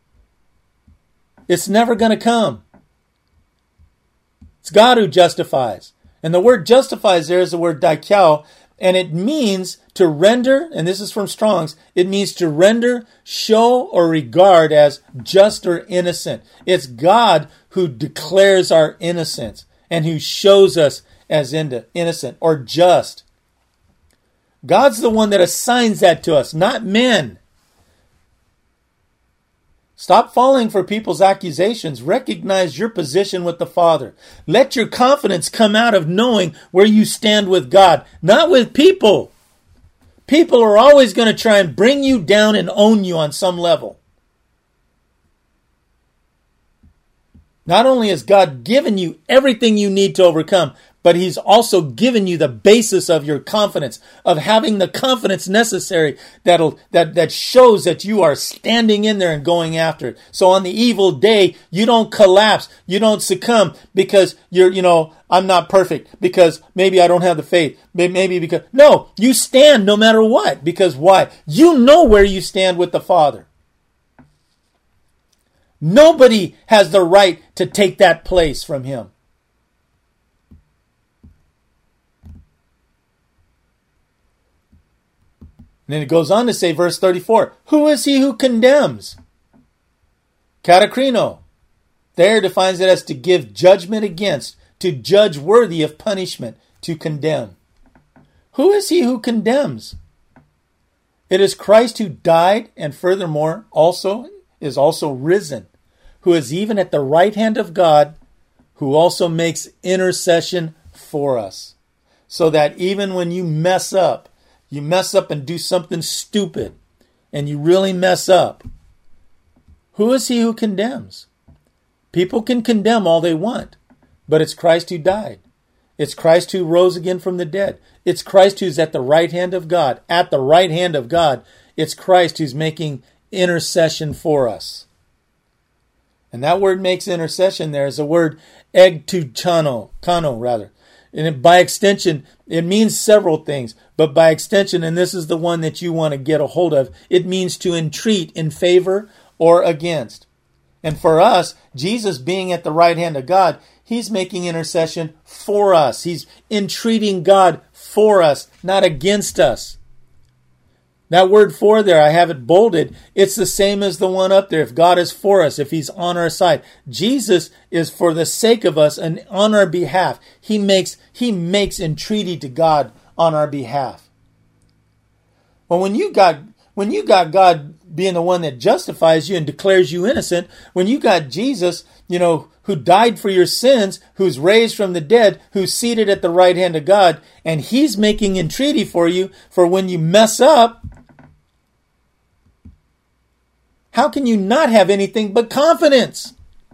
it's never going to come. It's God who justifies. And the word justifies there is the word dikao, and it means to render, and this is from Strong's, it means to render, show, or regard as just or innocent. It's God who declares our innocence and who shows us as innocent or just. God's the one that assigns that to us, not men. Stop falling for people's accusations. Recognize your position with the Father. Let your confidence come out of knowing where you stand with God, not with people. People are always going to try and bring you down and own you on some level. Not only has God given you everything you need to overcome, but He's also given you the basis of your confidence, of having the confidence necessary that'll that that shows that you are standing in there and going after it. So on the evil day, you don't collapse, you don't succumb because you're, you know, I'm not perfect, because maybe I don't have the faith, maybe because, no, you stand no matter what. Because why? You know where you stand with the Father. Nobody has the right to take that place from Him. And then it goes on to say, verse thirty-four, who is he who condemns? Katakrino. There defines it as to give judgment against, to judge worthy of punishment, to condemn. Who is he who condemns? It is Christ who died and furthermore also is also risen, who is even at the right hand of God, who also makes intercession for us. So that even when you mess up, you mess up and do something stupid, and you really mess up, who is he who condemns? People can condemn all they want, but it's Christ who died. It's Christ who rose again from the dead. It's Christ who's at the right hand of God. At the right hand of God, it's Christ who's making intercession for us. And that word makes intercession there is a word egtuchano, kano rather. And by extension, it means several things. But by extension, and this is the one that you want to get a hold of, it means to entreat in favor or against. And for us, Jesus being at the right hand of God, He's making intercession for us. He's entreating God for us, not against us. That word for there, I have it bolded. It's the same as the one up there. If God is for us, if He's on our side. Jesus is for the sake of us and on our behalf. He makes, he makes entreaty to God on our behalf. Well, when you got, when you got God being the one that justifies you and declares you innocent, when you got Jesus, you know, who died for your sins, who's raised from the dead, who's seated at the right hand of God, and He's making entreaty for you for when you mess up, how can you not have anything but confidence?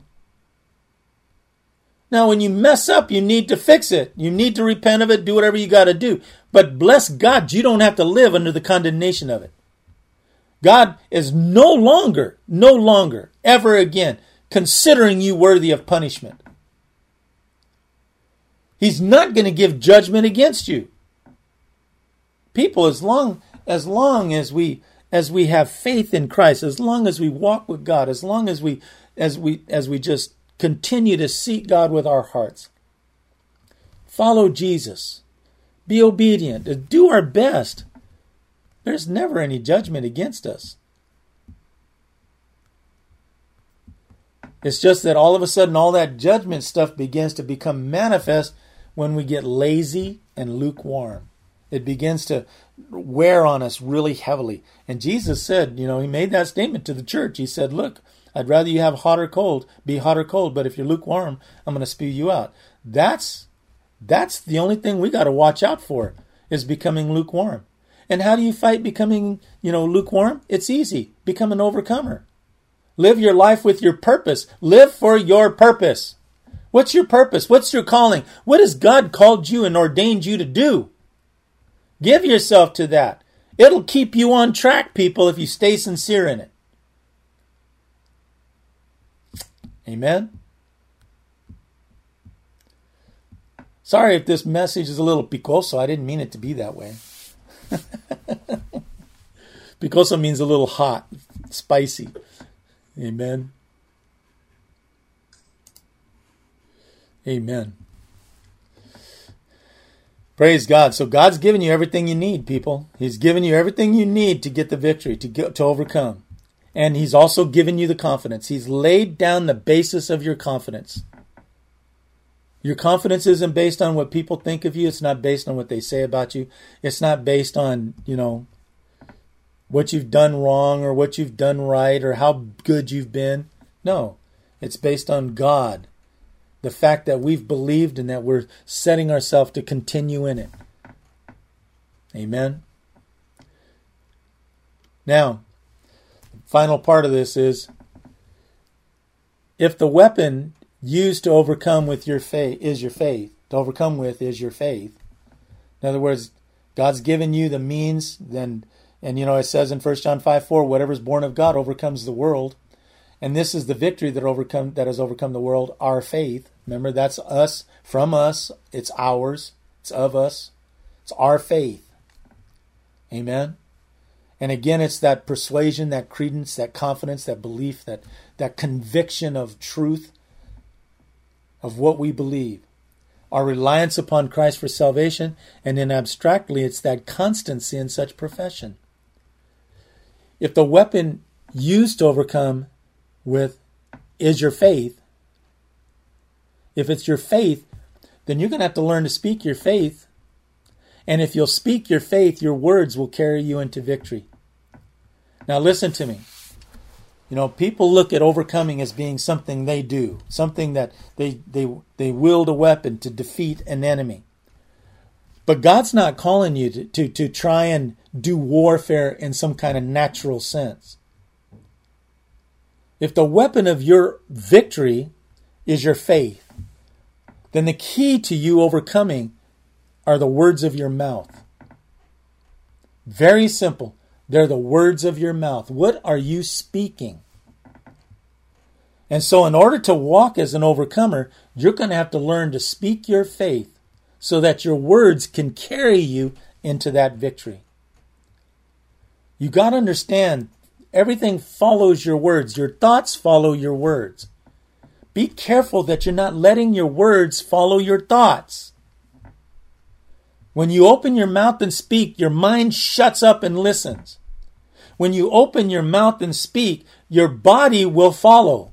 Now, when you mess up, you need to fix it. You need to repent of it, do whatever you got to do. But bless God, you don't have to live under the condemnation of it. God is no longer, no longer, ever again, considering you worthy of punishment. He's not going to give judgment against you. People, as long as long as we as we have faith in Christ, as long as we walk with God, as long as we as we as we just continue to seek God with our hearts, follow Jesus, be obedient, do our best, there's never any judgment against us. It's just that all of a sudden all that judgment stuff begins to become manifest when we get lazy and lukewarm. It begins to wear on us really heavily. And Jesus said, you know, he made that statement to the church. He said, look, I'd rather you have hot or cold, be hot or cold, but if you're lukewarm, I'm going to spew you out. That's that's the only thing we got to watch out for, is becoming lukewarm. And how do you fight becoming, you know, lukewarm? It's easy. Become an overcomer. Live your life with your purpose. Live for your purpose. What's your purpose? What's your calling? What has God called you and ordained you to do? Give yourself to that. It'll keep you on track, people, if you stay sincere in it. Amen? Sorry if this message is a little picoso. I didn't mean it to be that way. Picoso means a little hot, spicy. Amen. Amen. Praise God. So God's given you everything you need, people. He's given you everything you need to get the victory, to get, to overcome. And he's also given you the confidence. He's laid down the basis of your confidence. Your confidence isn't based on what people think of you. It's not based on what they say about you. It's not based on, you know, what you've done wrong or what you've done right or how good you've been. No, it's based on God. The fact that we've believed and that we're setting ourselves to continue in it. Amen. Now, the final part of this is, if the weapon used to overcome with your faith is your faith, to overcome with is your faith. In other words, God's given you the means, then, and you know, it says in First John five four, whatever is born of God overcomes the world. And this is the victory that overcome that has overcome the world, our faith. Remember, that's us, from us. It's ours. It's of us. It's our faith. Amen. And again, it's that persuasion, that credence, that confidence, that belief, that, that conviction of truth, of what we believe. Our reliance upon Christ for salvation, and then abstractly, it's that constancy in such profession. If the weapon used to overcome with is your faith, if it's your faith, then you're going to have to learn to speak your faith. And if you'll speak your faith, your words will carry you into victory. Now listen to me. You know, people look at overcoming as being something they do, something that they they they wield a weapon to defeat an enemy. But God's not calling you to, to, to try and do warfare in some kind of natural sense. If the weapon of your victory is your faith, then the key to you overcoming are the words of your mouth. Very simple. They're the words of your mouth. What are you speaking? And so in order to walk as an overcomer, you're going to have to learn to speak your faith so that your words can carry you into that victory. You got to understand, everything follows your words. Your thoughts follow your words. Be careful that you're not letting your words follow your thoughts. When you open your mouth and speak, your mind shuts up and listens. When you open your mouth and speak, your body will follow.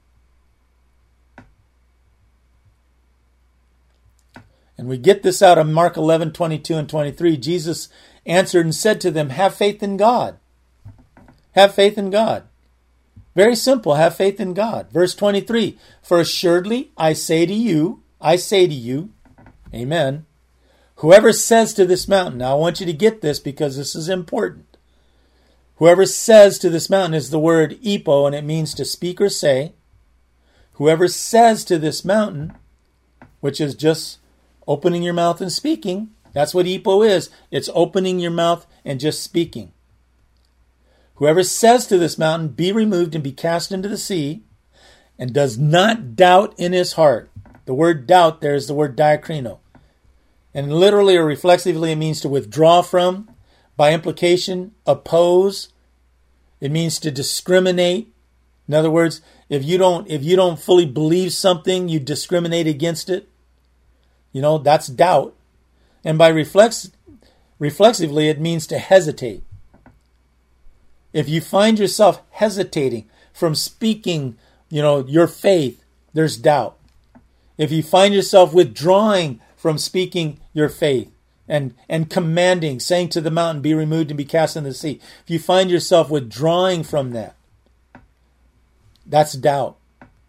And we get this out of Mark eleven, twenty-two and twenty-three. Jesus answered and said to them, have faith in God. Have faith in God. Very simple, have faith in God. Verse twenty-three, for assuredly I say to you, I say to you, amen, whoever says to this mountain, now I want you to get this because this is important. Whoever says to this mountain is the word epo, and it means to speak or say. Whoever says to this mountain, which is just opening your mouth and speaking, that's what epo is. It's opening your mouth and just speaking. Whoever says to this mountain, be removed and be cast into the sea, and does not doubt in his heart. The word doubt there is the word diakrino. And literally or reflexively it means to withdraw from. By implication, oppose. It means to discriminate. In other words, if you don't if you don't fully believe something, you discriminate against it. You know, that's doubt. And by reflex, reflexively, it means to hesitate. If you find yourself hesitating from speaking you know, your faith, there's doubt. If you find yourself withdrawing from speaking your faith and, and commanding, saying to the mountain, be removed and be cast into the sea. If you find yourself withdrawing from that, that's doubt.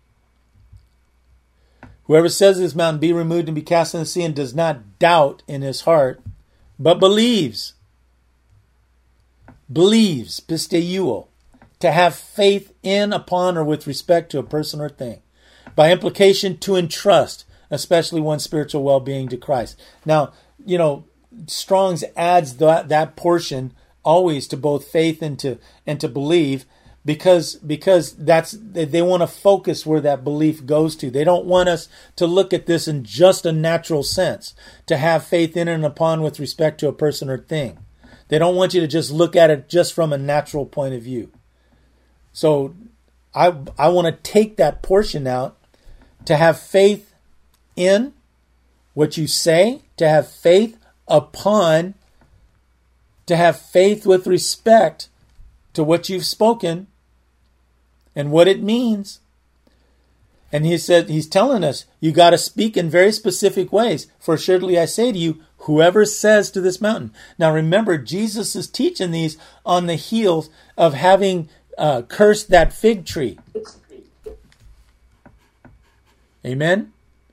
Whoever says to this mountain, be removed and be cast into the sea, and does not doubt in his heart, but believes. Believes, pisteuo, to have faith in, upon, or with respect to a person or thing. By implication, to entrust, especially one's spiritual well-being, to Christ. Now, you know, Strong's adds that, that portion always to both faith and to and to believe, because because that's they, they want to focus where that belief goes to. They don't want us to look at this in just a natural sense, to have faith in and upon with respect to a person or thing. They don't want you to just look at it just from a natural point of view. So I I want to take that portion out, to have faith in what you say, to have faith upon, to have faith with respect to what you've spoken and what it means. And he said, he's telling us, you got to speak in very specific ways. For assuredly I say to you, whoever says to this mountain. Now remember, Jesus is teaching these on the heels of having uh, cursed that fig tree. Amen.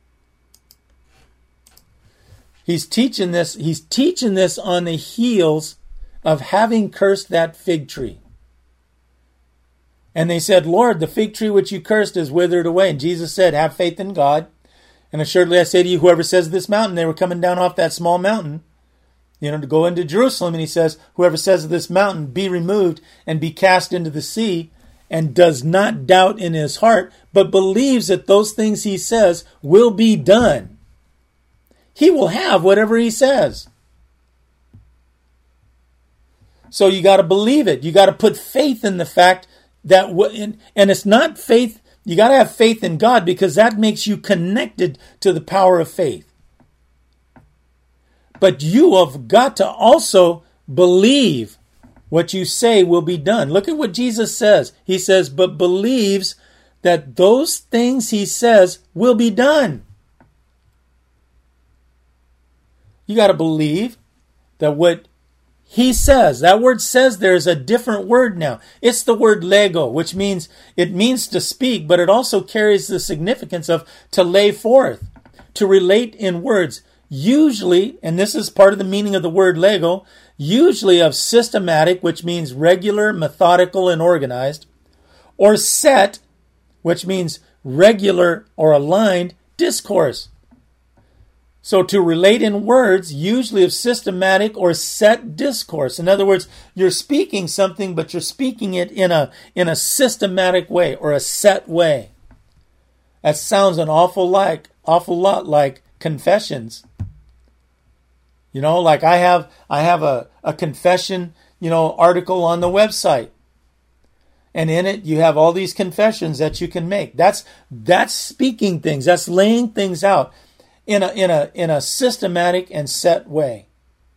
He's teaching this, he's teaching this on the heels of having cursed that fig tree. And they said, Lord, the fig tree which you cursed is withered away. And Jesus said, have faith in God. And assuredly I say to you, whoever says to this mountain, they were coming down off that small mountain, you know, to go into Jerusalem. And he says, whoever says to this mountain, be removed and be cast into the sea, and does not doubt in his heart, but believes that those things he says will be done, he will have whatever he says. So you got to believe it. You got to put faith in the fact that, and it's not faith, you got to have faith in God, because that makes you connected to the power of faith. But you have got to also believe what you say will be done. Look at what Jesus says. He says, but believes that those things he says will be done. You got to believe that what he says, that word says there is a different word now. It's the word lego, which means, it means to speak, but it also carries the significance of to lay forth, to relate in words. Usually, and this is part of the meaning of the word lego, usually of systematic, which means regular, methodical, and organized, or set, which means regular or aligned discourse. So to relate in words, usually of systematic or set discourse. In other words, you're speaking something, but you're speaking it in a in a systematic way or a set way. That sounds an awful like awful lot like confessions. You know, like I have I have a, a confession, you know, article on the website. And in it you have all these confessions that you can make. That's that's speaking things, that's laying things out in a in a in a systematic and set way.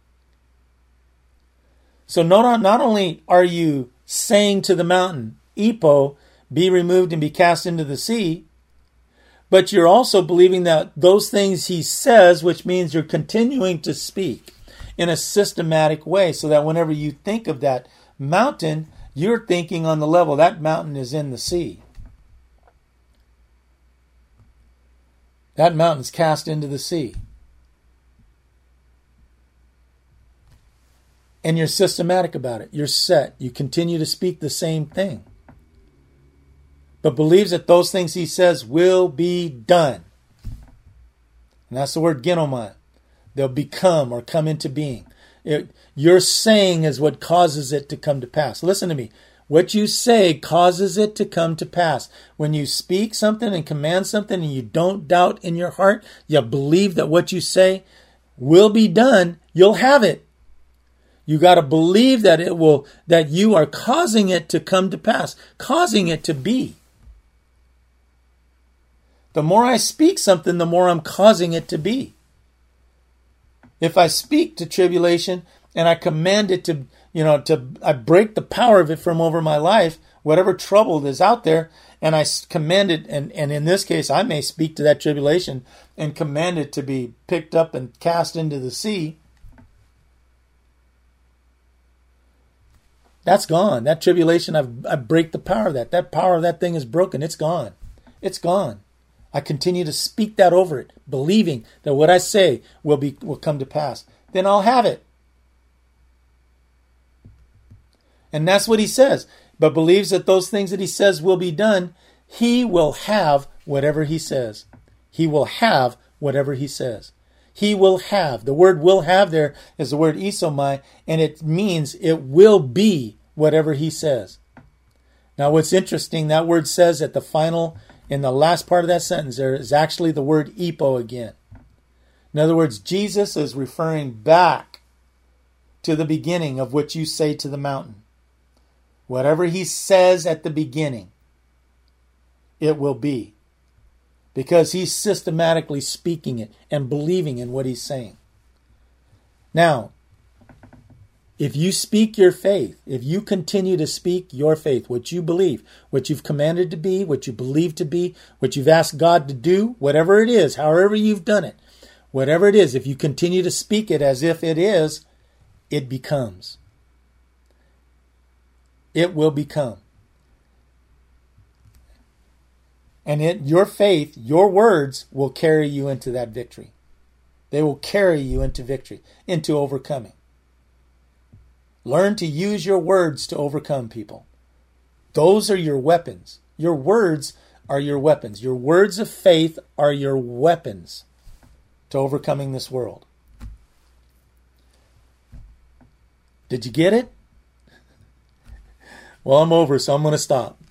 So not, not only are you saying to the mountain, Epo, be removed and be cast into the sea, but you're also believing that those things he says, which means you're continuing to speak in a systematic way, so that whenever you think of that mountain, you're thinking on the level that mountain is in the sea. That mountain's cast into the sea. And you're systematic about it. You're set. You continue to speak the same thing. But believes that those things he says will be done. And that's the word ginomai. They'll become or come into being. It, your saying is what causes it to come to pass. Listen to me. What you say causes it to come to pass. When you speak something and command something and you don't doubt in your heart, you believe that what you say will be done, you'll have it. You got to believe that it will, that you are causing it to come to pass, causing it to be. The more I speak something, the more I'm causing it to be. If I speak to tribulation and I command it to, you know, to I break the power of it from over my life, whatever trouble is out there, and I command it, and, and in this case, I may speak to that tribulation and command it to be picked up and cast into the sea. That's gone. That tribulation, I've, I break the power of that. That power of that thing is broken. It's gone. It's gone. I continue to speak that over it, believing that what I say will be will come to pass. Then I'll have it. And that's what he says. But believes that those things that he says will be done, he will have whatever he says. He will have whatever he says. He will have. The word will have there is the word isomai, and it means it will be whatever he says. Now what's interesting, that word says at the final, in the last part of that sentence, there is actually the word epo again. In other words, Jesus is referring back to the beginning of what you say to the mountain. Whatever he says at the beginning, it will be. Because he's systematically speaking it and believing in what he's saying. Now, if you speak your faith, if you continue to speak your faith, what you believe, what you've commanded to be, what you believe to be, what you've asked God to do, whatever it is, however you've done it, whatever it is, if you continue to speak it as if it is, it becomes. It will become. And it, your faith, your words will carry you into that victory. They will carry you into victory, into overcoming. Learn to use your words to overcome people. Those are your weapons. Your words are your weapons. Your words of faith are your weapons to overcoming this world. Did you get it? Well, I'm over, so I'm going to stop.